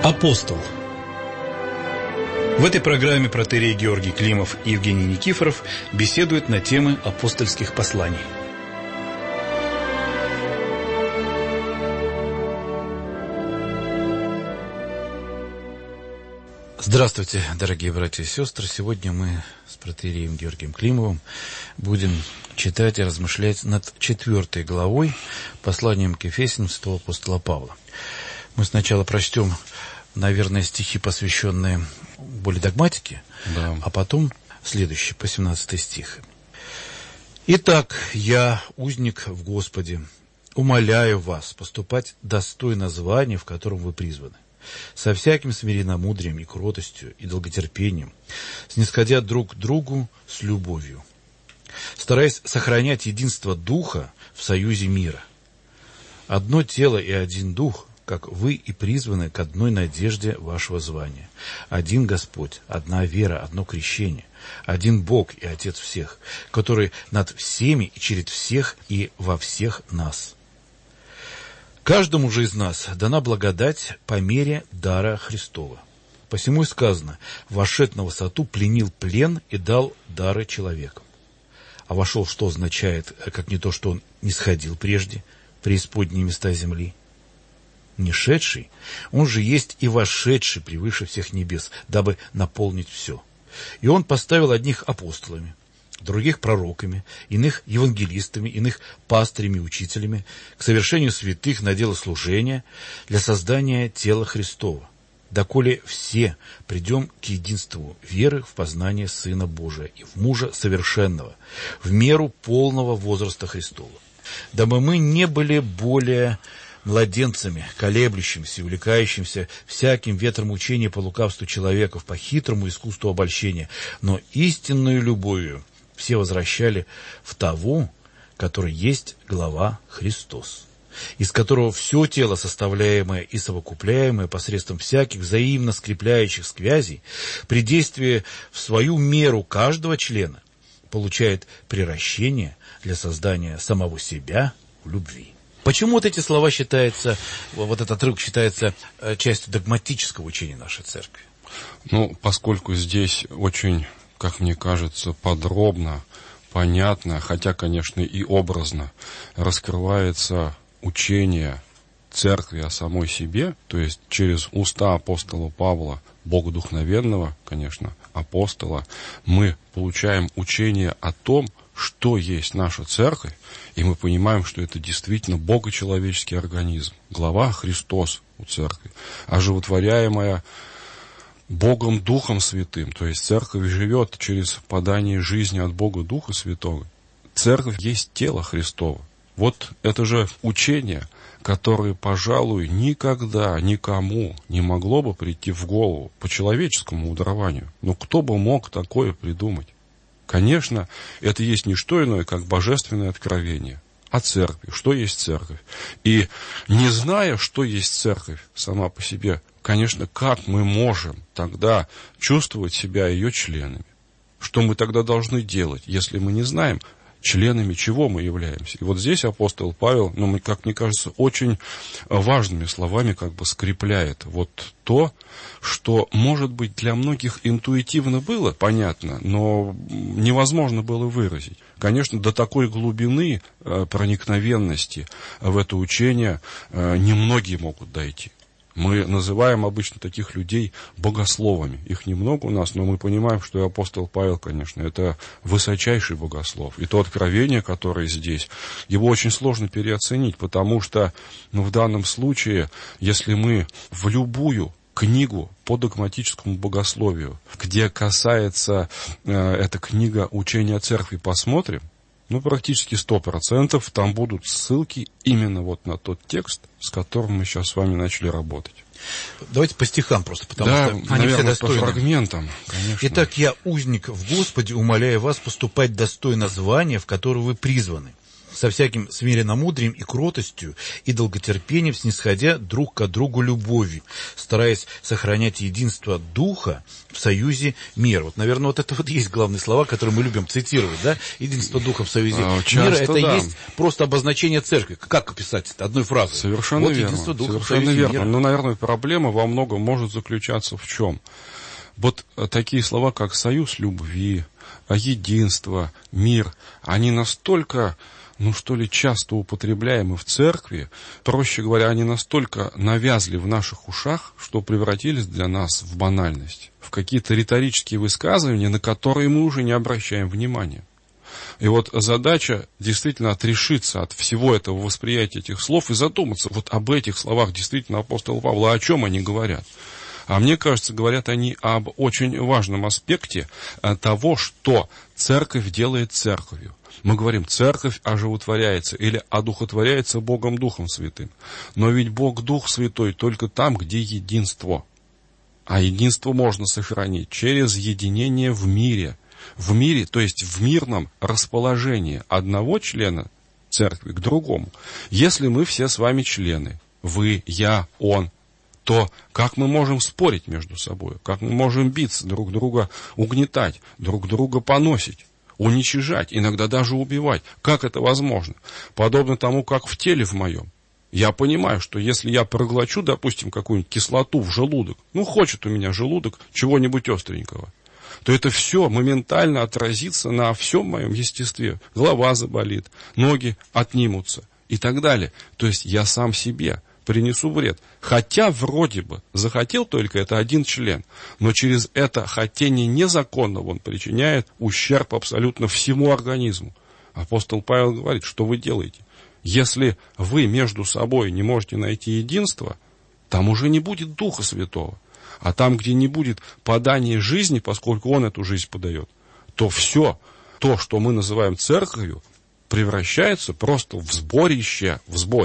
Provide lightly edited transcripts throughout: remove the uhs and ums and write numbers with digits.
Апостол. В этой программе протоиерей Георгий Климов и Евгений Никифоров беседуют на темы апостольских посланий. Здравствуйте, дорогие братья и сестры. Сегодня мы с протоиереем Георгием Климовым будем читать и размышлять над 4 главой посланием к Ефесянам святого апостола Павла. Мы сначала прочтем, наверное, стихи, посвященные более догматике, а потом следующий, по 17 стих. «Итак, я, узник в Господе, умоляю вас поступать достойно звания, в котором вы призваны, со всяким смиренномудрием и кротостью и долготерпением, снисходя друг к другу с любовью, стараясь сохранять единство Духа в союзе мира. Одно тело и один Дух, как вы и призваны к одной надежде вашего звания. Один Господь, одна вера, одно крещение, один Бог и Отец всех, который над всеми и через всех и во всех нас. Каждому же из нас дана благодать по мере дара Христова. Посему и сказано: вошед на высоту, пленил плен и дал дары человекам. А вошел, что означает, как не то, что он не сходил прежде, преисподние места земли. Не шедший, он же есть и вошедший превыше всех небес, дабы наполнить все. И он поставил одних апостолами, других пророками, иных евангелистами, иных пастырями и учителями, к совершению святых на дело служения, для создания тела Христова, доколе все придем к единству веры в познание Сына Божия и в мужа совершенного, в меру полного возраста Христова, дабы мы не были более младенцами, колеблющимся и увлекающимся всяким ветром учения по лукавству человеков, по хитрому искусству обольщения, но истинную любовью все возвращали в того, который есть глава Христос, из которого все тело, составляемое и совокупляемое посредством всяких взаимно скрепляющих связей, при действии в свою меру каждого члена, получает приращение для создания самого себя в любви». Почему вот эти слова считаются, вот этот отрывок считается частью догматического учения нашей церкви? Поскольку здесь очень, как мне кажется, подробно, понятно, хотя, конечно, и образно раскрывается учение церкви о самой себе, то есть через уста апостола Павла, богодухновенного, конечно, апостола, мы получаем учение о том, что есть наша церковь, и мы понимаем, что это действительно богочеловеческий организм, глава Христос у церкви, оживотворяемая Богом Духом Святым, то есть церковь живет через подание жизни от Бога Духа Святого. Церковь есть тело Христово. Вот это же учение, которое, пожалуй, никогда никому не могло бы прийти в голову по человеческому мудрованию. Кто бы мог такое придумать? Конечно, это есть не что иное, как божественное откровение о церкви, что есть церковь. И не зная, что есть церковь сама по себе, конечно, как мы можем тогда чувствовать себя ее членами? Что мы тогда должны делать, если мы не знаем, членами чего мы являемся? И вот здесь апостол Павел, как мне кажется, очень важными словами скрепляет вот то, что, может быть, для многих интуитивно было понятно, но невозможно было выразить. Конечно, до такой глубины проникновенности в это учение немногие могут дойти. Мы называем обычно таких людей богословами. Их немного у нас, но мы понимаем, что и апостол Павел, конечно, это высочайший богослов. И то откровение, которое здесь, его очень сложно переоценить, потому что в данном случае, если мы в любую книгу по догматическому богословию, где касается эта книга учения о церкви, посмотрим, практически 100% там будут ссылки именно вот на тот текст, с которым мы сейчас с вами начали работать. Давайте по стихам просто, потому что они все достойны. По фрагментам, конечно. «Итак, я, узник в Господе, умоляю вас поступать достойно звания, в которое вы призваны, со всяким смиренномудрием и кротостью и долготерпением, снисходя друг к другу любовью, стараясь сохранять единство духа в союзе мира. Вот, наверное, вот это вот есть главные слова, которые мы любим цитировать, да? Единство духа в союзе мира, это есть просто обозначение церкви. Как описать это одной фразой? Совершенно вот верно. Единство духа Совершенно в союзе верно. мира. Но, наверное, проблема во многом может заключаться в чем? Вот такие слова, как союз любви, единство, мир, они настолько, часто употребляемы в церкви, проще говоря, они настолько навязли в наших ушах, что превратились для нас в банальность, в какие-то риторические высказывания, на которые мы уже не обращаем внимания. И вот задача действительно отрешиться от всего этого восприятия этих слов и задуматься вот об этих словах действительно апостола Павла, о чем они говорят. А мне кажется, говорят они об очень важном аспекте того, что церковь делает церковью. Мы говорим, церковь оживотворяется или одухотворяется Богом Духом Святым. Но ведь Бог Дух Святой только там, где единство. А единство можно сохранить через единение в мире. В мире, то есть в мирном расположении одного члена церкви к другому. Если мы все с вами члены, вы, я, он, то как мы можем спорить между собой? Как мы можем биться, друг друга угнетать, друг друга поносить, уничижать, иногда даже убивать? Как это возможно? Подобно тому, как в теле в моем. Я понимаю, что если я проглочу, допустим, какую-нибудь кислоту в желудок, хочет у меня желудок чего-нибудь остренького, то это все моментально отразится на всем моем естестве. Голова заболит, ноги отнимутся и так далее. То есть я сам себе принесу вред. Хотя вроде бы захотел только это один член, но через это хотение незаконного он причиняет ущерб абсолютно всему организму. Апостол Павел говорит, что вы делаете. Если вы между собой не можете найти единство, там уже не будет Духа Святого. А там, где не будет подания жизни, поскольку Он эту жизнь подает, то все то, что мы называем церковью, превращается просто в сборище.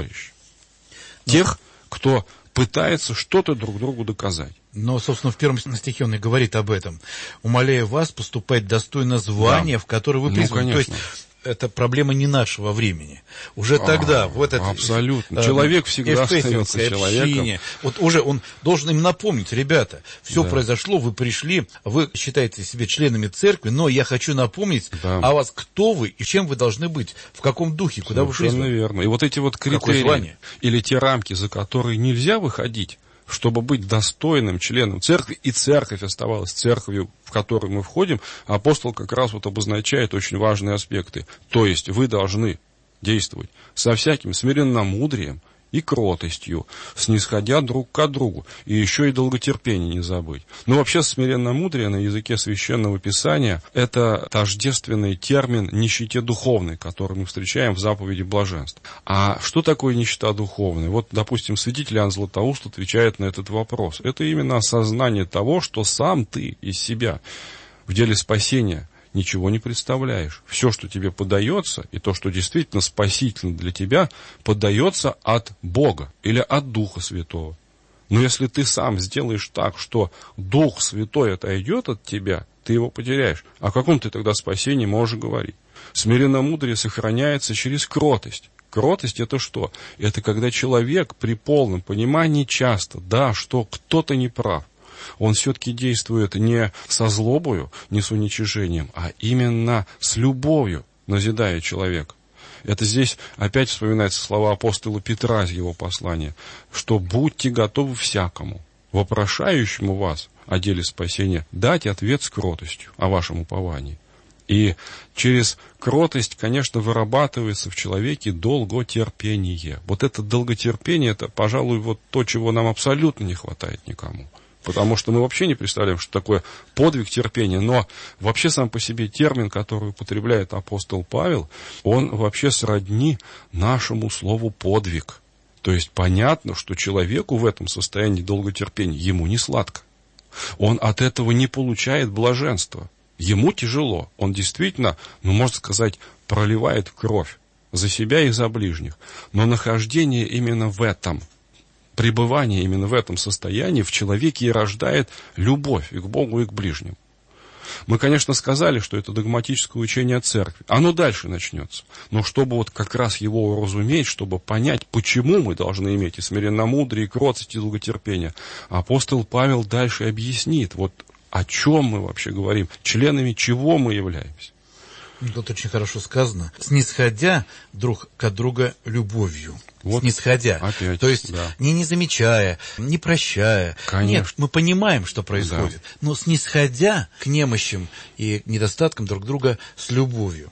Тех, кто пытается что-то друг другу доказать. Но, собственно, в первом стихе он и говорит об этом. «Умоляю вас поступать достойно звания, в которое вы призваны». То есть это проблема не нашего времени. Уже тогда, в этот... Абсолютно. Человек всегда остается человеком. Вот уже он должен им напомнить, ребята, все произошло, вы пришли, вы считаете себя членами церкви, но я хочу напомнить о вас, кто вы и чем вы должны быть, в каком духе, куда вы призваны. Совершенно верно. И вот эти вот критерии, или те рамки, за которые нельзя выходить, чтобы быть достойным членом церкви, и церковь оставалась церковью, в которую мы входим, апостол как раз вот обозначает очень важные аспекты. То есть вы должны действовать со всяким смиренномудрием и кротостью, снисходя друг к другу, и еще и долготерпение не забыть. Но вообще смиренномудрие на языке Священного Писания – это тождественный термин нищете духовной, который мы встречаем в заповеди блаженств. А что такое нищета духовная? Вот, допустим, святитель Иоанн Златоуст отвечает на этот вопрос. Это именно осознание того, что сам ты из себя в деле спасения ничего не представляешь. Все, что тебе подается, и то, что действительно спасительно для тебя, подается от Бога или от Духа Святого. Но если ты сам сделаешь так, что Дух Святой отойдет от тебя, ты его потеряешь. О каком ты тогда спасении можешь говорить? Смиренномудрие сохраняется через кротость. Кротость – это что? Это когда человек при полном понимании часто, что кто-то не прав, он все-таки действует не со злобою, не с уничижением, а именно с любовью, назидая человека. Это здесь опять вспоминаются слова апостола Петра из его послания, что «будьте готовы всякому, вопрошающему вас о деле спасения, дать ответ с кротостью о вашем уповании». И через кротость, конечно, вырабатывается в человеке долготерпение. Вот это долготерпение, это, пожалуй, вот то, чего нам абсолютно не хватает никому. Потому что мы вообще не представляем, что такое подвиг терпения. Но вообще сам по себе термин, который употребляет апостол Павел, он вообще сродни нашему слову «подвиг». То есть понятно, что человеку в этом состоянии долготерпения ему не сладко. Он от этого не получает блаженства. Ему тяжело. Он действительно, можно сказать, проливает кровь за себя и за ближних. Но нахождение именно в этом, пребывание именно в этом состоянии в человеке и рождает любовь и к Богу, и к ближним. Мы, конечно, сказали, что это догматическое учение церкви. Оно дальше начнется. Но чтобы вот как раз его уразуметь, чтобы понять, почему мы должны иметь и смиренномудрие, и кротость, и долготерпение, апостол Павел дальше объяснит, вот о чем мы вообще говорим, членами чего мы являемся. Тут очень хорошо сказано. Снисходя друг к другу любовью. Вот снисходя. Опять, то есть да. не замечая, не прощая. Конечно. Нет, мы понимаем, что происходит. Да. Но снисходя к немощам и недостаткам друг друга с любовью.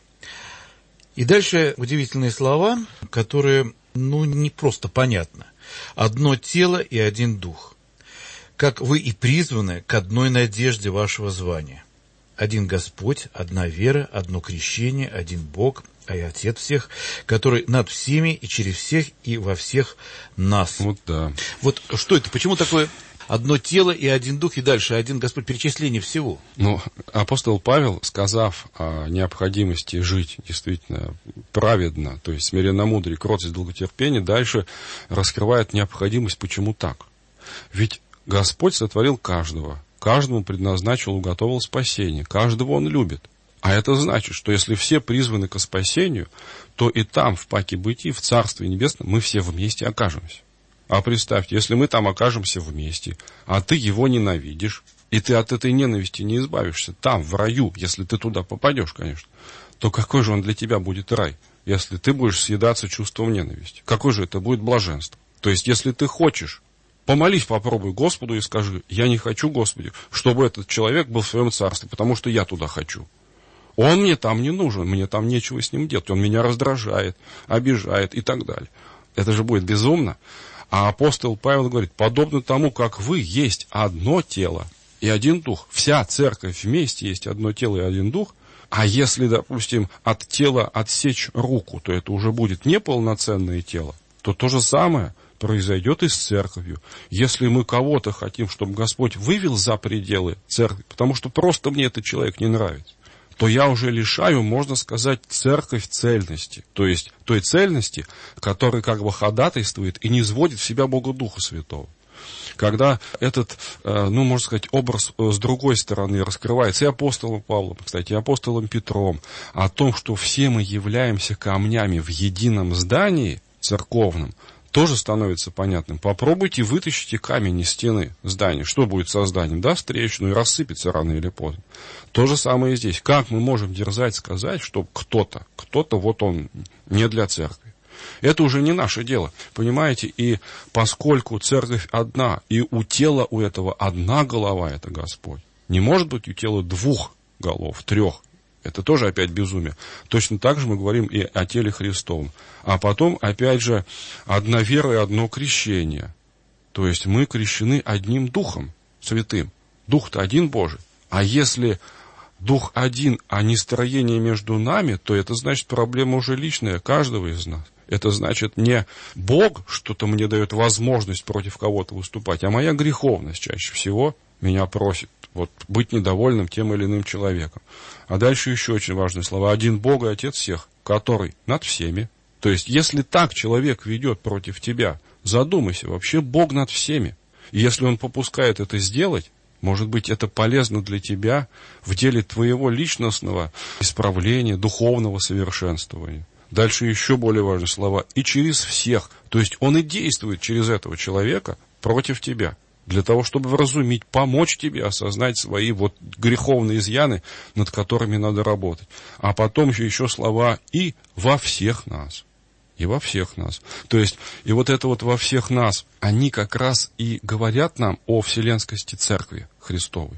И дальше удивительные слова, которые, не просто понятно. Одно тело и один дух. Как вы и призваны к одной надежде вашего звания. Один Господь, одна вера, одно крещение, один Бог, и Отец всех, который над всеми и через всех и во всех нас. Вот да. Вот что это? Почему такое одно тело и один Дух, и дальше один Господь, перечисление всего? Апостол Павел, сказав о необходимости жить действительно праведно, то есть смиренномудрие, кротость, долготерпение, дальше раскрывает необходимость, почему так. Ведь Господь сотворил каждого. Каждому предназначил, уготовил спасение. Каждого Он любит. А это значит, что если все призваны к спасению, то и там, в паке бытии, в Царстве Небесном, мы все вместе окажемся. А представьте, если мы там окажемся вместе, а ты его ненавидишь, и ты от этой ненависти не избавишься, там, в раю, если ты туда попадешь, конечно, то какой же он для тебя будет рай, если ты будешь съедаться чувством ненависти? Какое же это будет блаженство? То есть, если ты хочешь, помолись, попробуй Господу и скажи: я не хочу, Господи, чтобы этот человек был в своем царстве, потому что я туда хочу. Он мне там не нужен, мне там нечего с ним делать, он меня раздражает, обижает и так далее. Это же будет безумно. А апостол Павел говорит: подобно тому, как вы есть одно тело и один дух. Вся церковь вместе есть одно тело и один дух. А если, допустим, от тела отсечь руку, то это уже будет неполноценное тело, то то же самое произойдет и с церковью. Если мы кого-то хотим, чтобы Господь вывел за пределы церкви, потому что просто мне этот человек не нравится, то я уже лишаю, можно сказать, церковь цельности. То есть той цельности, которая как бы ходатайствует и низводит в себя Бога Духа Святого. Когда этот, можно сказать, образ с другой стороны раскрывается и апостолом Павлом, кстати, и апостолом Петром, о том, что все мы являемся камнями в едином здании церковном, тоже становится понятным. Попробуйте вытащите камень из стены здания. Что будет со зданием? Даст трещину и рассыпется рано или поздно. То же самое и здесь. Как мы можем дерзать сказать, что кто-то вот он не для церкви? Это уже не наше дело, понимаете? И поскольку церковь одна, и у тела у этого одна голова, это Господь, не может быть у тела двух голов, трех. Это тоже опять безумие. Точно так же мы говорим и о теле Христовом. А потом, опять же, одна вера и одно крещение. То есть мы крещены одним Духом Святым. Дух-то один Божий. А если Дух один, а не строение между нами, то это значит проблема уже личная каждого из нас. Это значит не Бог что-то мне дает возможность против кого-то выступать, а моя греховность чаще всего меня просит быть недовольным тем или иным человеком. А дальше еще очень важные слова. Один Бог и Отец всех, который над всеми. То есть, если так человек ведет против тебя, задумайся, вообще Бог над всеми. И если он попускает это сделать, может быть, это полезно для тебя в деле твоего личностного исправления, духовного совершенствования. Дальше еще более важные слова. И через всех. То есть, он и действует через этого человека против тебя. Для того, чтобы вразумить, помочь тебе осознать свои греховные изъяны, над которыми надо работать. А потом еще слова «и во всех нас». И во всех нас. То есть, и это во всех нас, они как раз и говорят нам о вселенскости Церкви Христовой.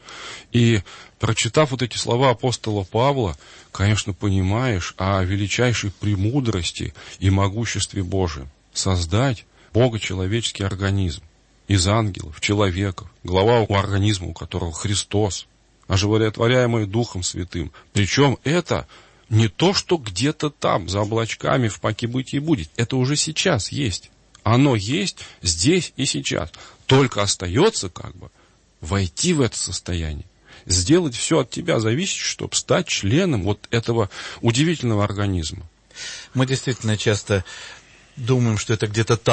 И прочитав эти слова апостола Павла, конечно, понимаешь о величайшей премудрости и могуществе Божьем. Создать богочеловеческий организм. Из ангелов, человеков, глава у организма, у которого Христос, оживотворяемый Духом Святым. Причем это не то, что где-то там, за облачками, в паке бытии будет. Это уже сейчас есть. Оно есть здесь и сейчас. Только остается войти в это состояние. Сделать все от тебя зависит, чтобы стать членом этого удивительного организма. Мы действительно часто думаем, что это где-то там.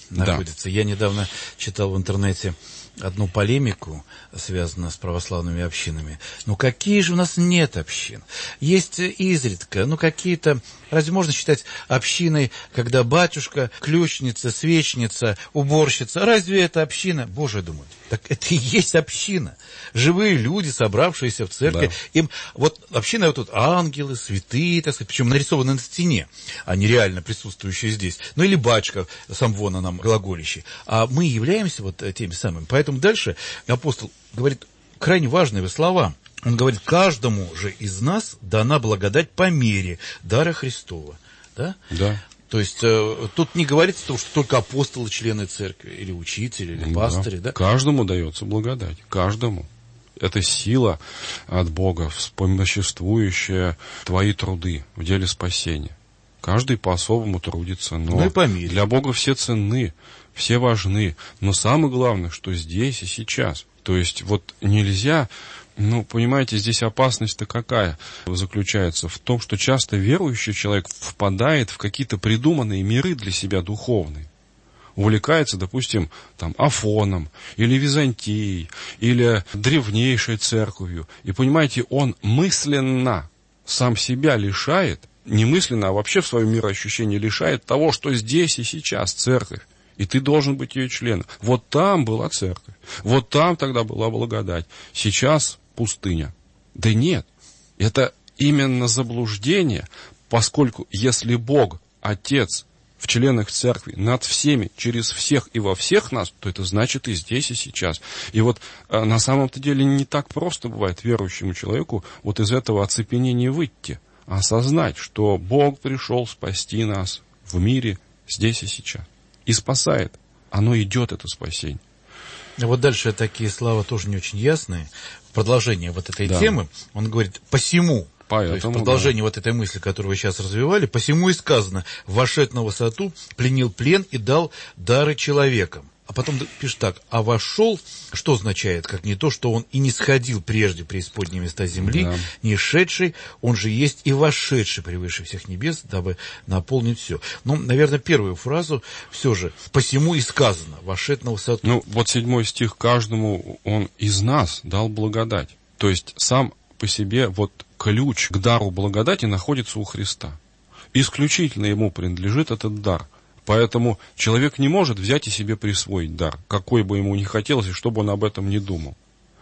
находится. Я недавно читал в интернете одну полемику, связанную с православными общинами. Ну, какие же у нас нет общин? Есть изредка, какие-то... Разве можно считать общиной, когда батюшка, ключница, свечница, уборщица? Разве это община? Боже, думаю, так это и есть община. Живые люди, собравшиеся в церкви. Да. Им вот община, вот тут ангелы, святые, так сказать, причем нарисованы на стене, а не реально присутствующие здесь. Ну, или батюшка, сам вон нам глаголищий. А мы являемся вот теми самыми. Поэтому дальше апостол говорит крайне важные слова. Он говорит, каждому же из нас дана благодать по мере дара Христова. Да? Да. То есть тут не говорится, что только апостолы, члены церкви, или учители, или пастыри. Да? Каждому дается благодать. Каждому. Это сила от Бога, вспомоществующая твои труды в деле спасения. Каждый по-особому трудится, но и по мере. Для Бога все ценны, все важны. Но самое главное, что здесь и сейчас. То есть вот нельзя... понимаете, здесь опасность-то какая заключается? В том, что часто верующий человек впадает в какие-то придуманные миры для себя духовные. Увлекается, допустим, Афоном, или Византией, или древнейшей церковью. И, понимаете, он мысленно сам себя лишает, не мысленно, а вообще в своем мироощущении лишает того, что здесь и сейчас церковь. И ты должен быть ее членом. Вот там была церковь. Вот там тогда была благодать. Сейчас пустыня. Да нет. Это именно заблуждение, поскольку если Бог, Отец, в членах церкви, над всеми, через всех и во всех нас, то это значит и здесь, и сейчас. И вот на самом-то деле не так просто бывает верующему человеку вот из этого оцепенения выйти, а осознать, что Бог пришел спасти нас в мире здесь и сейчас. И спасает. Оно идет, это спасение. Вот дальше такие слова тоже не очень ясные. В продолжение вот этой темы он говорит «посему». Поэтому, то есть в продолжение вот этой мысли, которую вы сейчас развивали, «посему и сказано, вошед на высоту, пленил плен и дал дары человекам». А потом пишет так, а вошел, что означает, как не то, что он и не сходил прежде преисподние места земли, не шедший, он же есть и вошедший превыше всех небес, дабы наполнить все. Наверное, первую фразу все же, посему и сказано, вошед на высоту. Вот 7 стих, каждому он из нас дал благодать. То есть сам по себе ключ к дару благодати находится у Христа. Исключительно ему принадлежит этот дар. Поэтому человек не может взять и себе присвоить дар, какой бы ему ни хотелось, и чтобы он об этом не думал.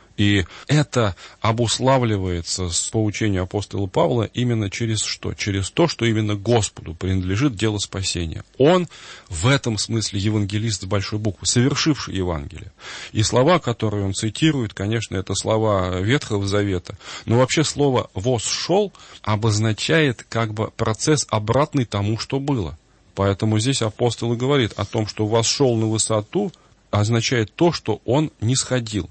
И это обуславливается с поучения апостола Павла именно через что? Через то, что именно Господу принадлежит дело спасения. Он в этом смысле евангелист с большой буквы, совершивший Евангелие. И слова, которые он цитирует, конечно, это слова Ветхого Завета. Но вообще слово «восшел» обозначает процесс обратный тому, что было. Поэтому здесь апостол и говорит о том, что «восшел на высоту» означает то, что он не сходил.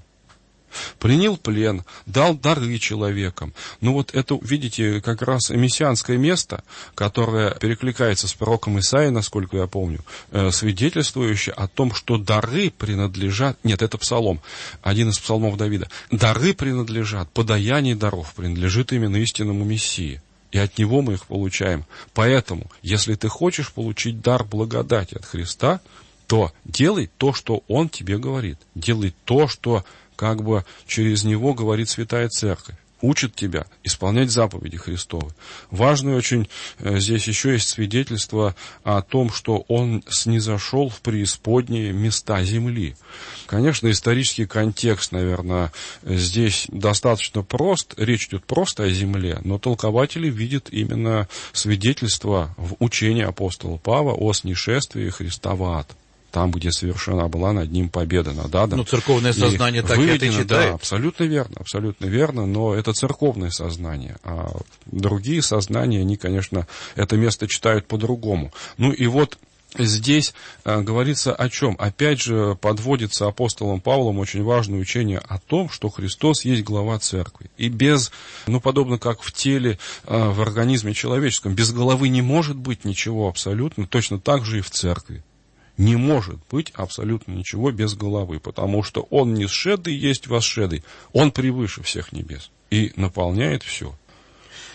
Пленил плен, дал дары человекам. Это, видите, как раз мессианское место, которое перекликается с пророком Исаией, насколько я помню, свидетельствующее о том, что дары принадлежат... Нет, это псалом, один из псалмов Давида. Дары принадлежат, подаяние даров принадлежит именно истинному Мессии. И от него мы их получаем. Поэтому, если ты хочешь получить дар благодати от Христа, то делай то, что Он тебе говорит. Делай то, что через него говорит Святая Церковь. Учит тебя исполнять заповеди Христовы. Важно очень, здесь еще есть свидетельство о том, что Он снизошел в преисподние места земли. Конечно, исторический контекст, наверное, здесь достаточно прост. Речь идет просто о земле, но толкователи видят именно свидетельство в учении апостола Павла о снишествии Христа в ад. Там, где совершена была над ним победа над адом. Церковное сознание так это и читает. Да, абсолютно верно, но это церковное сознание. А другие сознания, они, конечно, это место читают по-другому. Здесь говорится о чем? Опять же, подводится апостолом Павлом очень важное учение о том, что Христос есть глава церкви. И подобно как в теле, в организме человеческом, без головы не может быть ничего абсолютно, точно так же и в церкви. Не может быть абсолютно ничего без головы, потому что Он несшедый есть восшедый. Он превыше всех небес и наполняет все.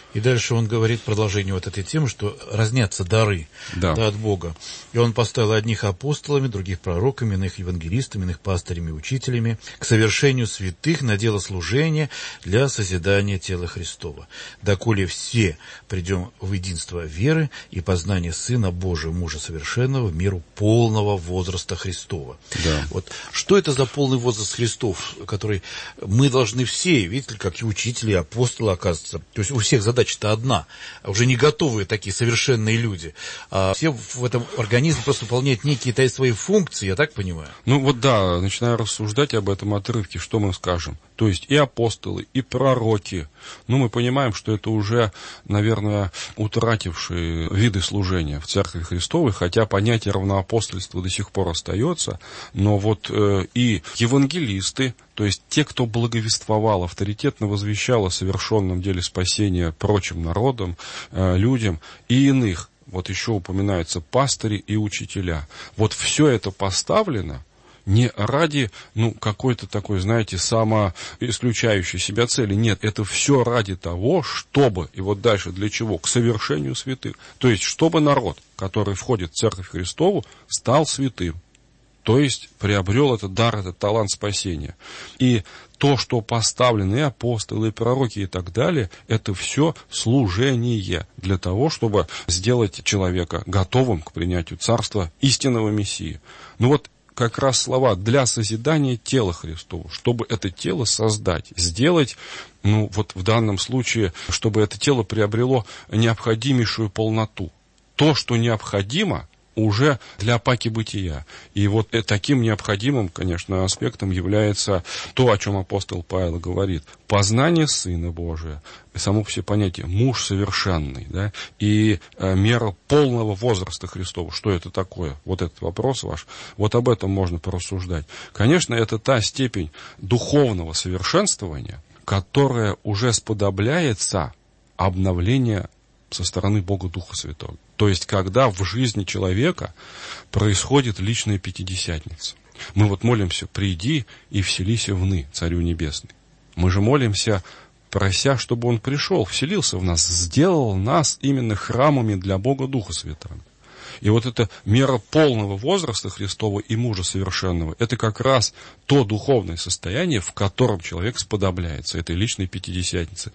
И дальше он говорит продолжение вот этой темы, что разнятся дары от Бога. И он поставил одних апостолами, других пророками, иных евангелистами, иных пастырями и учителями к совершению святых на дело служения для созидания тела Христова. Доколе все придем в единство веры и познание Сына Божия, Мужа совершенного, в меру полного возраста Христова. Да. Вот что это за полный возраст Христов, который мы должны все, видите ли, как и учители, и апостолы, оказывается. То есть у всех задача-то одна, уже не готовые такие совершенные люди. А все в этом организме просто выполняют некие свои функции, я так понимаю? Ну вот да, начиная рассуждать об этом отрывке, что мы скажем? То есть и апостолы, и пророки. Ну, мы понимаем, что это уже, наверное, утратившие виды служения в Церкви Христовой, хотя понятие равноапостольства до сих пор остается, но вот и евангелисты, то есть те, кто благовествовал, авторитетно возвещал о совершенном деле спасения прочим народам, людям, и иных, вот еще упоминаются пастыри и учителя. Вот все это поставлено не ради, какой-то такой, знаете, самоисключающей себя цели. Нет, это все ради того, чтобы, и вот дальше для чего? К совершению святых. То есть, чтобы народ, который входит в Церковь Христову, стал святым. То есть, приобрел этот дар, этот талант спасения. И то, что поставлены и апостолы, и пророки, и так далее, это все служение для того, чтобы сделать человека готовым к принятию царства истинного Мессии. Вот как раз слова «для созидания тела Христова», чтобы это тело создать, сделать, вот в данном случае, чтобы это тело приобрело необходимейшую полноту. То, что необходимо уже для паки бытия. И вот таким необходимым, конечно, аспектом является то, о чем апостол Павел говорит. Познание Сына Божия, само все понятие муж совершенный, да, и мера полного возраста Христова. Что это такое? Вот этот вопрос ваш. Вот об этом можно порассуждать. Конечно, это та степень духовного совершенствования, которая уже сподобляется обновления со стороны Бога Духа Святого. То есть, когда в жизни человека происходит личная пятидесятница. Мы вот молимся: «Приди и вселися вны, Царю Небесный». Мы же молимся, прося, чтобы Он пришел, вселился в нас, сделал нас именно храмами для Бога Духа Святого. И вот эта мера полного возраста Христова и мужа совершенного, это как раз то духовное состояние, в котором человек сподобляется этой личной пятидесятницы.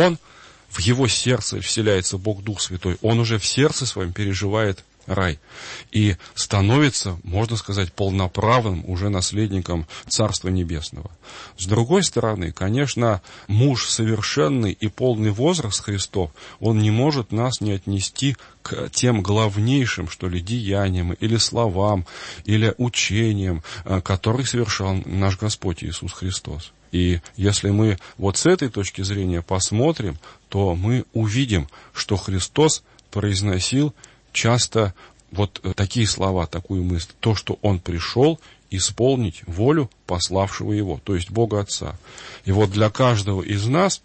В его сердце вселяется Бог Дух Святой. Он уже в сердце своем переживает рай. И становится, можно сказать, полноправным уже наследником Царства Небесного. С другой стороны, конечно, муж совершенный и полный возраст Христов, он не может нас не отнести к тем главнейшим, что ли, деяниям, или словам, или учениям, которые совершал наш Господь Иисус Христос. И если мы вот с этой точки зрения посмотрим, то мы увидим, что Христос произносил часто вот такие слова, такую мысль: то, что Он пришел исполнить волю пославшего Его, то есть Бога Отца. И вот для каждого из нас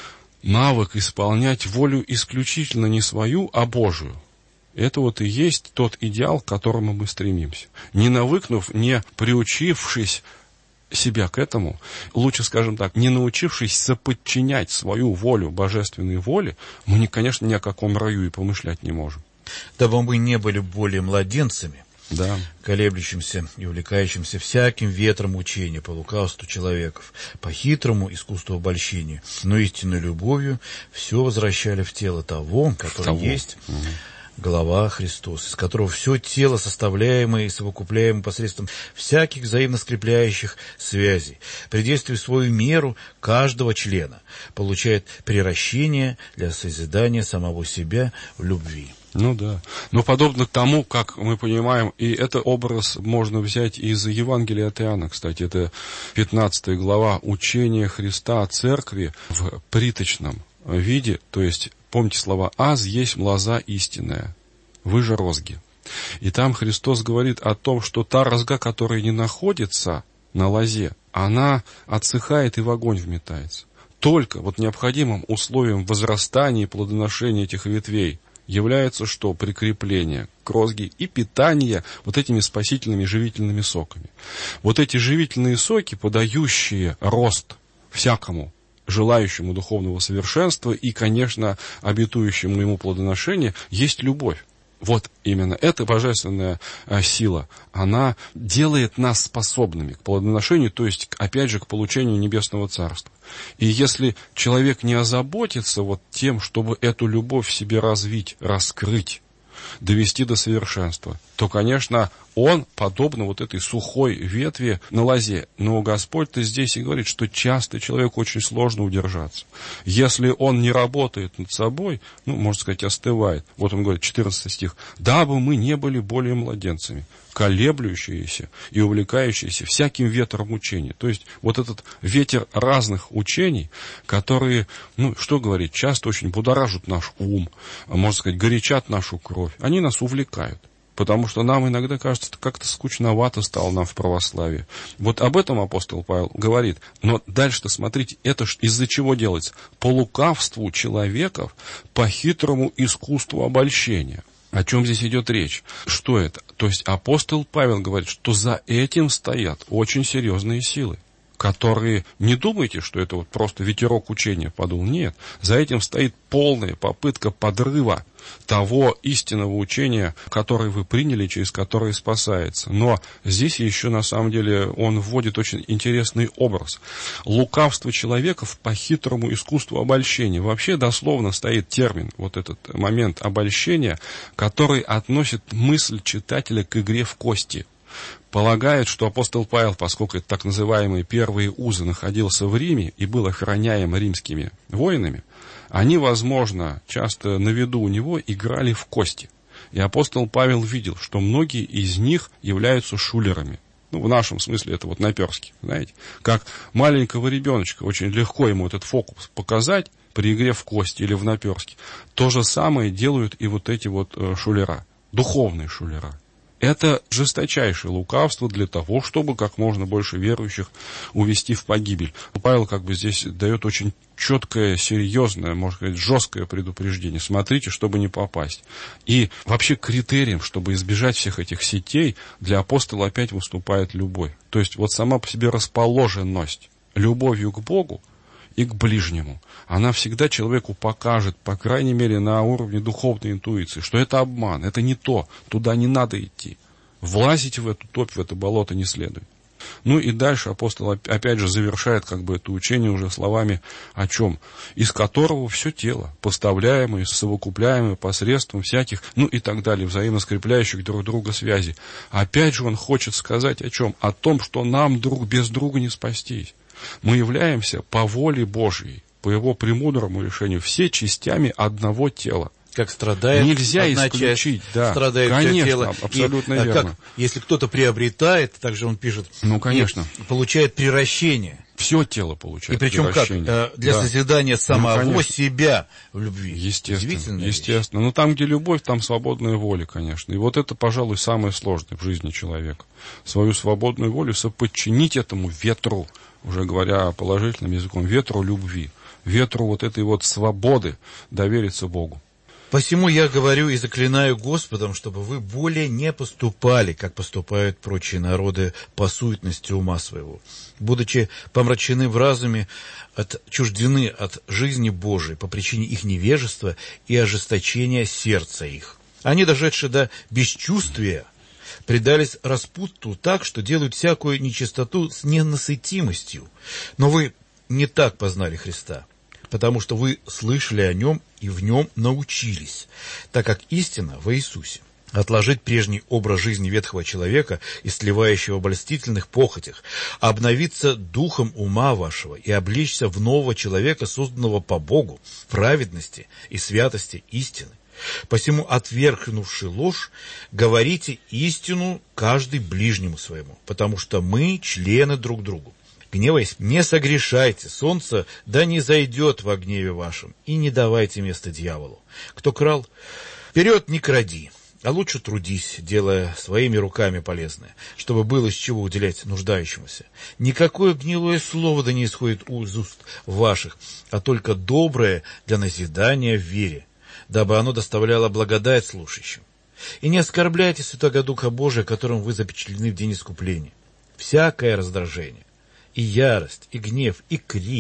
навык исполнять волю исключительно не свою, а Божию. Это вот и есть тот идеал, к которому мы стремимся. Не навыкнув, не приучившись себя к этому, лучше, скажем так, не научившись соподчинять свою волю божественной воле, мы, конечно, ни о каком раю и помышлять не можем. Дабы мы не были более младенцами, колеблющимся и увлекающимся всяким ветром учения по лукавству человеков, по хитрому искусству обольщения, но истинной любовью все возвращали в тело того, который есть голова Христос, из которого все тело, составляемое и совокупляемое посредством всяких взаимно скрепляющих связей, при действии в свою меру каждого члена, получает приращение для созидания самого себя в любви. Ну да. Но подобно тому, как мы понимаем, и это образ можно взять из Евангелия от Иоанна, кстати, это 15 глава, учение Христа о церкви в приточном виде, то есть, помните слова: «Аз есть лоза истинная, вы же розги». И там Христос говорит о том, что та розга, которая не находится на лозе, она отсыхает и в огонь вметается. Только вот необходимым условием возрастания и плодоношения этих ветвей является что? Прикрепление к розге и питание вот этими спасительными живительными соками. Вот эти живительные соки, подающие рост всякому желающему духовного совершенства и, конечно, обетующему ему плодоношение, есть любовь. Вот именно эта божественная сила, она делает нас способными к плодоношению, то есть, опять же, к получению небесного царства. И если человек не озаботится вот тем, чтобы эту любовь в себе развить, раскрыть, довести до совершенства, то, конечно, он подобно вот этой сухой ветви на лозе. Но Господь-то здесь и говорит, что часто человеку очень сложно удержаться. Если он не работает над собой, можно сказать, остывает. Вот он говорит, 14 стих. «Дабы мы не были более младенцами, колеблющиеся и увлекающиеся всяким ветром учения». То есть, вот этот ветер разных учений, которые, что говорить, часто очень будоражат наш ум, можно сказать, горячат нашу кровь. Они нас увлекают. Потому что нам иногда кажется, как-то скучновато стало нам в православии. Вот об этом апостол Павел говорит. Но дальше-то, смотрите, это из-за чего делается? По лукавству человеков, по хитрому искусству обольщения. О чем здесь идет речь? Что это? То есть апостол Павел говорит, что за этим стоят очень серьезные силы, которые, не думайте, что это вот просто ветерок учения подул. Нет, за этим стоит полная попытка подрыва того истинного учения, которое вы приняли, через которое спасается. Но здесь еще, на самом деле, он вводит очень интересный образ. Лукавство человеков по хитрому искусству обольщения. Вообще, дословно стоит термин, вот этот момент обольщения, который относит мысль читателя к игре в кости. Полагает, что апостол Павел, поскольку это так называемые первые узы, находился в Риме и был охраняем римскими воинами, они, возможно, часто на виду у него играли в кости. И апостол Павел видел, что многие из них являются шулерами. В нашем смысле это вот наперстки, знаете. Как маленького ребеночка, очень легко ему этот фокус показать при игре в кости или в наперстки. То же самое делают и вот эти вот шулера, духовные шулера. Это жесточайшее лукавство для того, чтобы как можно больше верующих увести в погибель. Павел здесь дает очень четкое, серьезное, можно сказать, жесткое предупреждение. Смотрите, чтобы не попасть. И вообще критерием, чтобы избежать всех этих сетей, для апостола опять выступает любовь. То есть вот сама по себе расположенность любовью к Богу и к ближнему. Она всегда человеку покажет, по крайней мере, на уровне духовной интуиции, что это обман, это не то, туда не надо идти. Влазить в эту топь, в это болото не следует. И дальше апостол опять же завершает это учение уже словами о чем? Из которого все тело, поставляемое, совокупляемое посредством всяких, и так далее, взаимно скрепляющих друг друга связей. Опять же он хочет сказать о чем? О том, что нам друг без друга не спастись. Мы являемся по воле Божьей, по его премудрому решению, все частями одного тела. Как страдает нельзя одна исключить, часть, да, страдает конечно, все тело. абсолютно и, верно. Если кто-то приобретает, также он пишет, конечно. Получает приращение. Все тело получает и причем приращение. Для созидания самого себя в любви. Естественно. Но там, где любовь, там свободная воля, конечно. И вот это, пожалуй, самое сложное в жизни человека. Свою свободную волю соподчинить этому ветру, уже говоря положительным языком, ветру любви, ветру вот этой вот свободы довериться Богу. Посему я говорю и заклинаю Господом, чтобы вы более не поступали, как поступают прочие народы по суетности ума своего, будучи помрачены в разуме, отчуждены от жизни Божией по причине их невежества и ожесточения сердца их. Они, дошедшие до бесчувствия, предались распутству так, что делают всякую нечистоту с ненасытимостью. Но вы не так познали Христа, потому что вы слышали о Нем и в Нем научились, так как истина во Иисусе. Отложить прежний образ жизни ветхого человека, истлевающего в обольстительных похотях, обновиться духом ума вашего и облечься в нового человека, созданного по Богу, в праведности и святости истины. Посему, отвергнувши ложь, говорите истину каждый ближнему своему, потому что мы члены друг другу. Гневаясь, не согрешайте, солнце да не зайдет во гневе вашем, и не давайте место дьяволу. Кто крал, вперед не кради, а лучше трудись, делая своими руками полезное, чтобы было из чего уделять нуждающемуся. Никакое гнилое слово да не исходит из уст ваших, а только доброе для назидания в вере, дабы оно доставляло благодать слушающим. И не оскорбляйте Святого Духа Божия, которым вы запечатлены в день искупления. Всякое раздражение, и ярость, и гнев, и крик,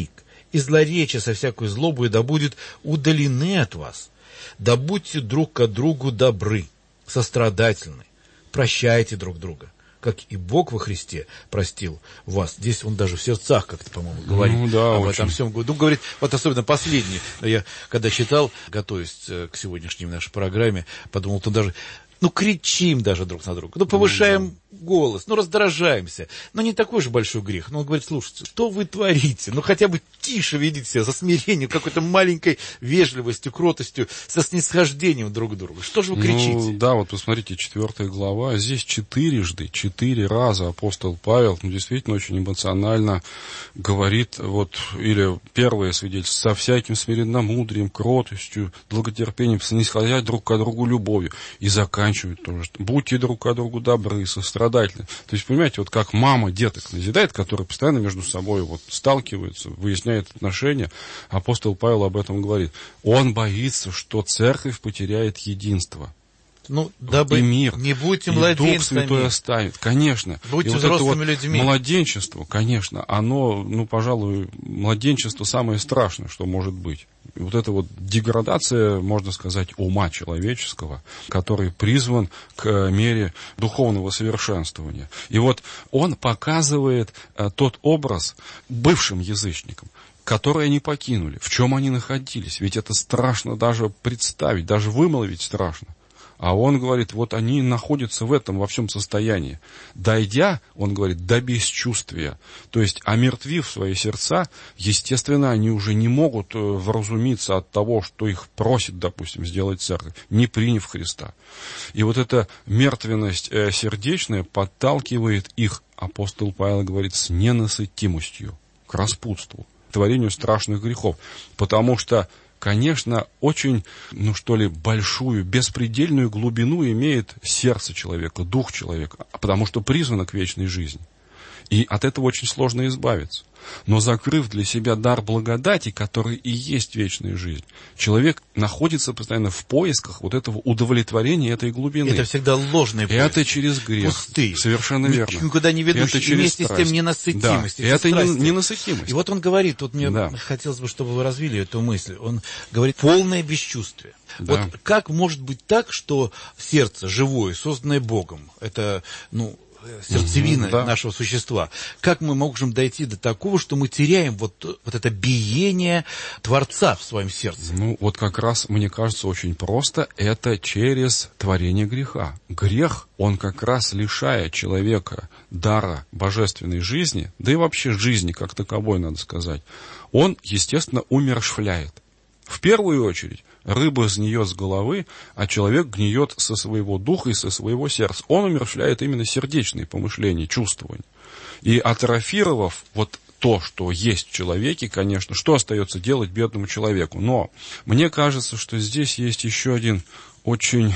и злоречие со всякой злобой да будет удалены от вас. Да будьте друг к другу добры, сострадательны, прощайте друг друга, как и Бог во Христе простил вас. Здесь он даже в сердцах как-то, по-моему, говорит об этом всем. Ну, говорит, вот особенно последний. Я когда читал, готовясь к сегодняшней нашей программе, подумал, то даже... кричим даже друг на друга, повышаем голос, раздражаемся. Не такой же большой грех. Но он говорит, слушайте, что вы творите? Хотя бы тише ведите себя, со смирением, какой-то маленькой вежливостью, кротостью, со снисхождением друг к другу. Что же вы кричите? Вот посмотрите, 4 глава, здесь 4 раза апостол Павел, действительно очень эмоционально говорит, или первое свидетельство, со всяким смиренномудрием, кротостью, долготерпением, снисходя друг к другу любовью. И заканчивает тоже, что будьте друг к другу добры, сострадательны. То есть, понимаете, как мама деток назидает, которые постоянно между собой сталкиваются, выясняют отношения, апостол Павел об этом говорит. Он боится, что церковь потеряет единство. Дабы и мир, не будьте и младенцами. Дух Святой оставит, конечно. Будьте и взрослыми людьми. Младенчество, конечно, оно, пожалуй, младенчество самое страшное, что может быть. И эта деградация, можно сказать, ума человеческого, который призван к мере духовного совершенствования. И он показывает тот образ бывшим язычникам, которые они покинули, в чем они находились. Ведь это страшно даже представить, даже вымолвить страшно. А он говорит, они находятся во всем состоянии. Дойдя, он говорит, до бесчувствия. То есть, омертвив свои сердца, естественно, они уже не могут вразумиться от того, что их просит, допустим, сделать церковь, не приняв Христа. И эта мертвенность сердечная подталкивает их, апостол Павел говорит, с ненасытимостью, к распутству, к творению страшных грехов. Потому что, конечно, очень, большую, беспредельную глубину имеет сердце человека, дух человека, потому что призвано к вечной жизни. И от этого очень сложно избавиться. Но закрыв для себя дар благодати, который и есть вечная жизнь, человек находится постоянно в поисках этого удовлетворения этой глубины. Это всегда ложный поиск. Это через грех. Пустые. Совершенно верно. Никуда не ведущий. Это через вместе страсть. с тем ненасытимость. Да. Это ненасытимость. И он говорит, мне хотелось бы, чтобы вы развили эту мысль, он говорит, полное бесчувствие. Да. Как может быть так, что сердце живое, созданное Богом, это, сердцевина нашего существа. Как мы можем дойти до такого, что мы теряем это биение Творца в своем сердце? Как раз, мне кажется, очень просто. Это через творение греха. Грех, он как раз лишает человека дара божественной жизни, да и вообще жизни как таковой, надо сказать. Он, естественно, умерщвляет. В первую очередь, рыба гниет с головы, а человек гниет со своего духа и со своего сердца. Он умерщвляет именно сердечные помышления, чувствования. И атрофировав то, что есть в человеке, конечно, что остается делать бедному человеку. Но мне кажется, что здесь есть еще один очень,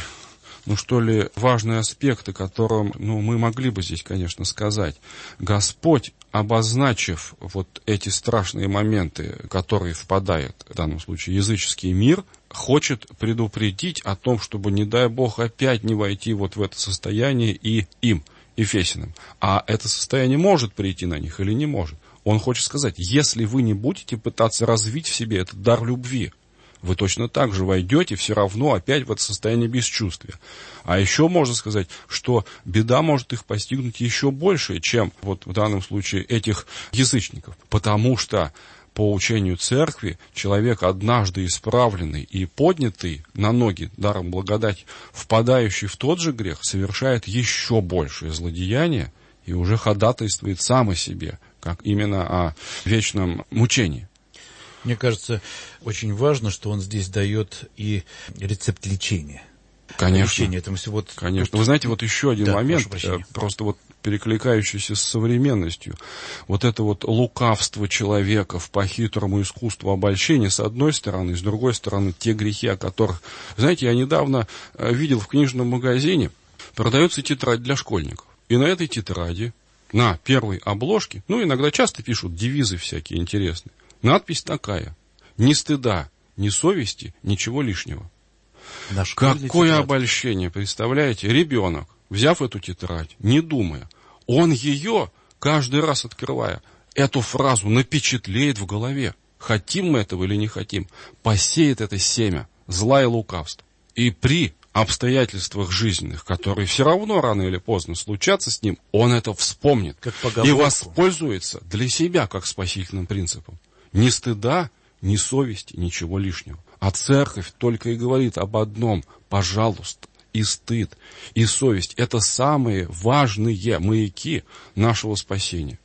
важный аспект, о котором, мы могли бы здесь, конечно, сказать. Господь, обозначив эти страшные моменты, которые впадает, в данном случае, языческий мир, хочет предупредить о том, чтобы, не дай Бог, опять не войти в это состояние и им, Ефесиным. А это состояние может прийти на них или не может. Он хочет сказать, если вы не будете пытаться развить в себе этот дар любви, вы точно так же войдете все равно опять в это состояние бесчувствия. А еще можно сказать, что беда может их постигнуть еще больше, чем в данном случае этих язычников. Потому что по учению церкви человек, однажды исправленный и поднятый на ноги даром благодати, впадающий в тот же грех, совершает еще большее злодеяние и уже ходатайствует сам о себе, как именно о вечном мучении. Мне кажется, очень важно, что он здесь дает и рецепт лечения. Конечно. Лечение этому всего. Конечно. Вы знаете, еще один момент, просто перекликающийся с современностью. Это лукавство человека в по-хитрому искусству обольщения, с одной стороны, с другой стороны, те грехи, о которых... Знаете, я недавно видел в книжном магазине, продается тетрадь для школьников. И на этой тетради, на первой обложке, иногда часто пишут девизы всякие интересные, надпись такая: ни стыда, ни совести, ничего лишнего. Какое обольщение, представляете? Ребенок, взяв эту тетрадь, не думая, он ее, каждый раз открывая, эту фразу напечатлеет в голове. хотим мы этого или не хотим, посеет это семя зла и лукавства. И при обстоятельствах жизненных, которые все равно рано или поздно случатся с ним, он это вспомнит и воспользуется для себя как спасительным принципом. Ни стыда, ни совести, ничего лишнего. А церковь только и говорит об одном: пожалуйста, и стыд, и совесть – это самые важные маяки нашего спасения.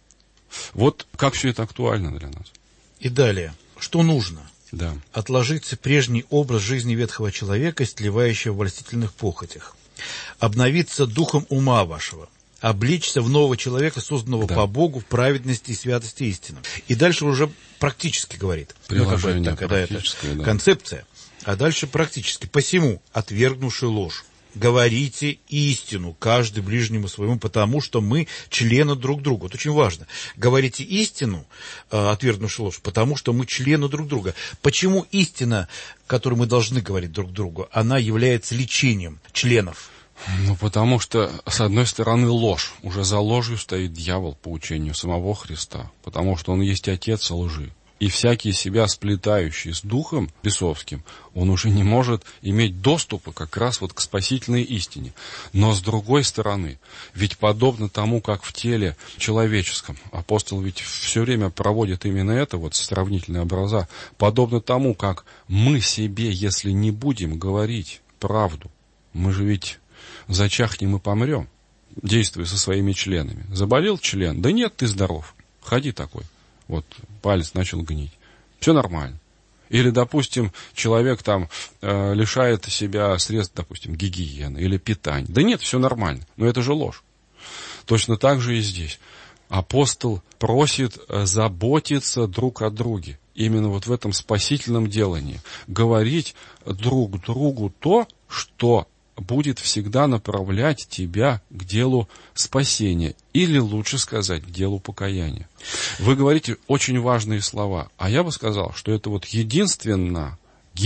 Вот как все это актуально для нас. И далее, что нужно? Да. Отложить прежний образ жизни ветхого человека, истлевающего в обольстительных похотях. Обновиться духом ума вашего. Облечься в нового человека, созданного по Богу в праведности и святости истины. И дальше уже практически говорит. Приложение практическое, это концепция. А дальше практически. Посему, отвергнувши ложь, говорите истину, каждый ближнему своему, потому что мы члены друг друга. Вот очень важно. Говорите истину, отвергнувши ложь, потому что мы члены друг друга. Почему истина, которую мы должны говорить друг другу, она является лечением членов? Ну, потому что, с одной стороны, ложь. Уже за ложью стоит дьявол по учению самого Христа, потому что он есть отец лжи. И всякий себя сплетающий с духом бесовским, он уже не может иметь доступа как раз вот к спасительной истине. Но с другой стороны, ведь подобно тому, как в теле человеческом, апостол ведь все время проводит именно это, вот сравнительные образа, подобно тому, как мы себе, если не будем говорить правду, мы же ведь зачахнем и помрем, действуя со своими членами. Заболел член? Да нет, ты здоров. Ходи такой. Вот палец начал гнить. Все нормально. Или, допустим, человек там лишает себя средств, допустим, гигиены или питания. Да нет, все нормально. Но это же ложь. Точно так же и здесь. Апостол просит заботиться друг о друге. Именно вот в этом спасительном делании. Говорить друг другу то, что будет всегда направлять тебя к делу спасения, или, лучше сказать, к делу покаяния. Вы говорите очень важные слова, а я бы сказал, что это вот единственно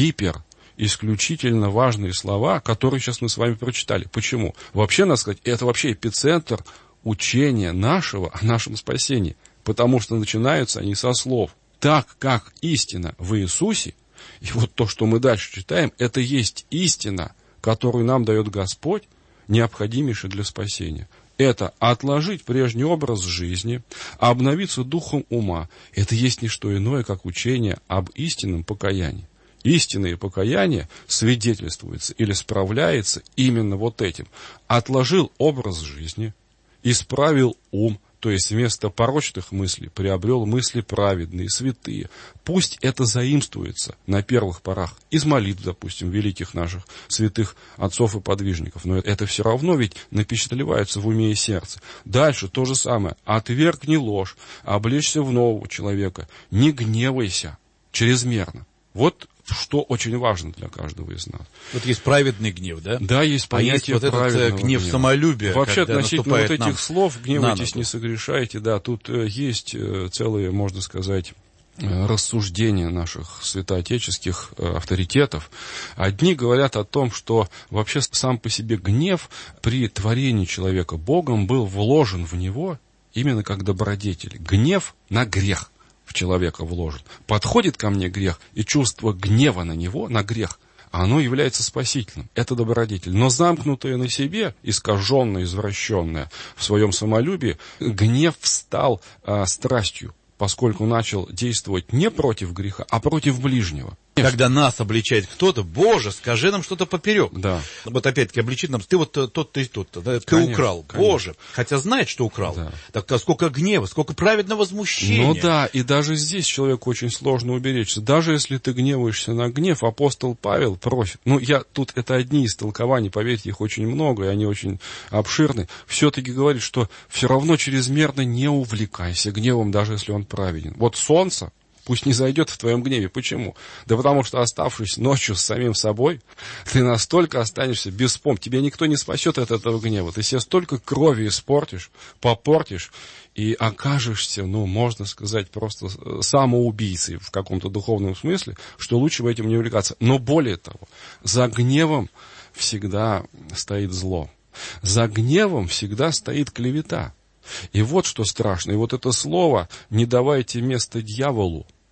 исключительно важные слова, которые сейчас мы с вами прочитали. Почему? Вообще, надо сказать, это вообще эпицентр учения нашего о нашем спасении, потому что начинаются они со слов: так как истина в Иисусе, и вот то, что мы дальше читаем, это есть истина, которую нам дает Господь, необходимейший для спасения. Это отложить прежний образ жизни, обновиться духом ума. Это есть не что иное, как учение об истинном покаянии. Истинное покаяние свидетельствуется или справляется именно вот этим. Отложил образ жизни, исправил ум, то есть вместо порочных мыслей приобрел мысли праведные, святые. Пусть это заимствуется на первых порах из молитв, допустим, великих наших святых отцов и подвижников. Но это все равно ведь напечатлевается в уме и сердце. Дальше то же самое. Отвергни ложь, облечься в нового человека. Не гневайся чрезмерно. Вот что очень важно для каждого из нас. Вот есть праведный гнев, да? Да, есть понятие праведного гнева. Этот гнев самолюбия. Вообще, относительно вот этих слов, гневайтесь, не согрешайте, да, тут есть целые, можно сказать, рассуждения наших святоотеческих авторитетов. Одни говорят о том, что вообще сам по себе гнев при творении человека Богом был вложен в него именно как добродетель. Гнев на грех в человека вложен. Подходит ко мне грех, и чувство гнева на него, на грех, оно является спасительным. Это добродетель. Но замкнутое на себе, искаженное, извращенное в своем самолюбии, гнев стал страстью, поскольку начал действовать не против греха, а против ближнего. Когда нас обличает кто-то: Боже, скажи нам что-то поперек. Да. Вот опять-таки обличит нам: ты вот тот-то и тот-то, да? Ты украл. Конечно. Боже. Хотя знает, что украл. Да. Так сколько гнева, сколько праведного возмущения. Ну да, и даже здесь человеку очень сложно уберечься. Даже если ты гневаешься на гнев, апостол Павел просит. Тут это одни из толкований, поверьте, их очень много, и они очень обширны. Все-таки говорит, что все равно чрезмерно не увлекайся гневом, даже если он праведен. Вот солнце пусть не зайдет в твоем гневе. Почему? Да потому что, оставшись ночью с самим собой, ты настолько останешься без помощи. Тебя никто не спасет от этого гнева. Ты себе столько крови испортишь, попортишь, и окажешься, можно сказать, просто самоубийцей в каком-то духовном смысле, что лучше этим не увлекаться. Но более того, за гневом всегда стоит зло. За гневом всегда стоит клевета. И вот что страшно. И вот это слово «не давайте место дьяволу»,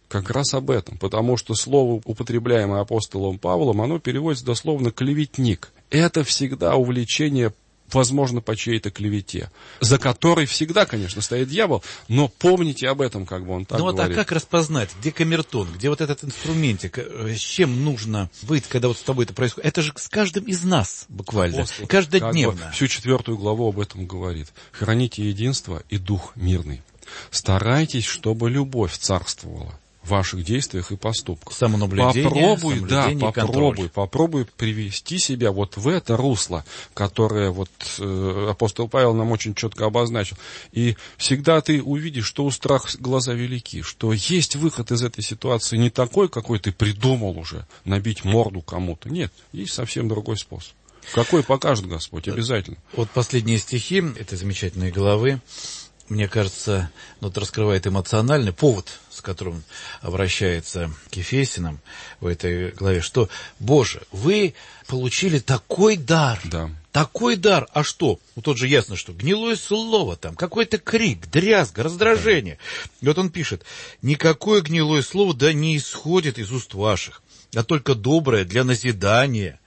как раз об этом, потому что слово, употребляемое апостолом Павлом, оно переводится дословно «клеветник». Это всегда увлечение, возможно, по чьей-то клевете, за которой всегда, конечно, стоит дьявол, но помните об этом, как бы он так говорит. А как распознать, где камертон, где вот этот инструментик, с чем нужно быть, когда вот с тобой это происходит? Это же с каждым из нас буквально, Апостол, каждодневно. Всю 4 главу об этом говорит. Храните единство и дух мирный. Старайтесь, чтобы любовь царствовала в ваших действиях и поступках. Самонаблюдение, Попробуй привести себя вот в это русло, которое вот апостол Павел нам очень четко обозначил. И всегда ты увидишь, что у страха глаза велики, что есть выход из этой ситуации не такой, какой ты придумал уже, набить морду кому-то. Нет, есть совсем другой способ. Какой покажет Господь, обязательно. Вот последние стихи этой замечательной главы, мне кажется, раскрывает эмоциональный повод, с которым обращается к Ефесянам в этой главе, что, Боже, вы получили такой дар, такой дар, а что? Тут же ясно, что гнилое слово там, какой-то крик, дрязга, раздражение. И вот он пишет, никакое гнилое слово не исходит из уст ваших, а только доброе для назидания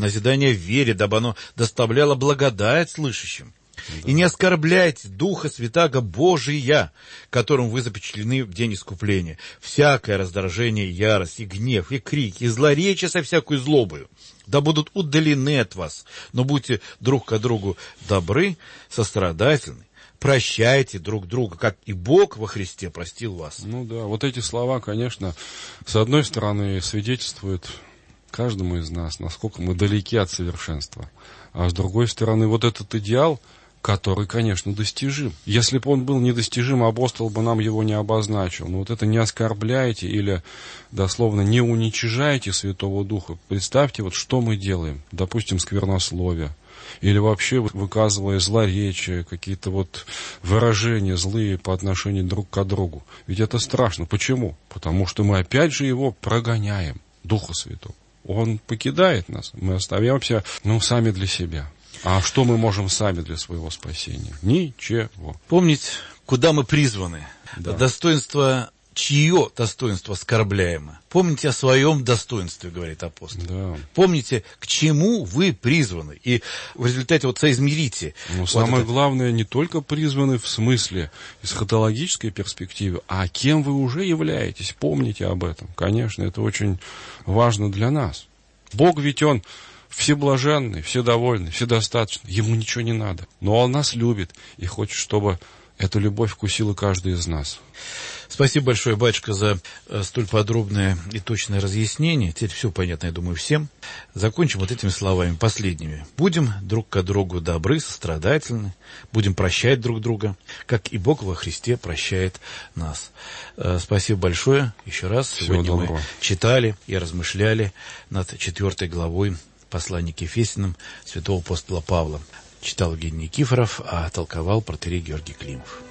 в вере, дабы оно доставляло благодать слышащим. И не оскорбляйте Духа Святаго Божия, которым вы запечатлены в день искупления. Всякое раздражение, ярость, и гнев, и крик, и злоречие со всякой злобою, да будут удалены от вас. Но будьте друг к другу добры, сострадательны, прощайте друг друга, как и Бог во Христе простил вас. Вот эти слова, конечно, с одной стороны, свидетельствуют каждому из нас, насколько мы далеки от совершенства. А с другой стороны, вот этот идеал, который, конечно, достижим. Если бы он был недостижим, апостол бы нам его не обозначил. Но вот это не оскорбляйте или, дословно, не уничижайте Святого Духа. Представьте, вот что мы делаем. Допустим, сквернословие. Или вообще выказывая злоречие, какие-то вот выражения злые по отношению друг к другу. Ведь это страшно. Почему? Потому что мы опять же его прогоняем, Духа Святого. Он покидает нас. Мы остаемся, сами для себя. А что мы можем сами для своего спасения? Ничего. Помнить, куда мы призваны. Достоинство, чье достоинство оскорбляемо. Помните о своем достоинстве, говорит апостол. Да. Помните, к чему вы призваны. И в результате соизмерите. Самое главное, не только призваны в смысле эсхатологической перспективы, а кем вы уже являетесь. Помните об этом. Конечно, это очень важно для нас. Бог ведь Он всеблаженный, вседовольный, вседостаточный. Ему ничего не надо. Но Он нас любит и хочет, чтобы эту любовь вкусила каждый из нас. Спасибо большое, батюшка, за столь подробное и точное разъяснение. Теперь все понятно, я думаю, всем. Закончим этими словами последними. Будем друг к другу добры, сострадательны, будем прощать друг друга, как и Бог во Христе прощает нас. Спасибо большое еще раз. Сегодня мы читали и размышляли над 4 главой послания к Ефесянам святого апостола Павла. Читал Евгений Никифоров, а толковал протоиерей Георгий Климов.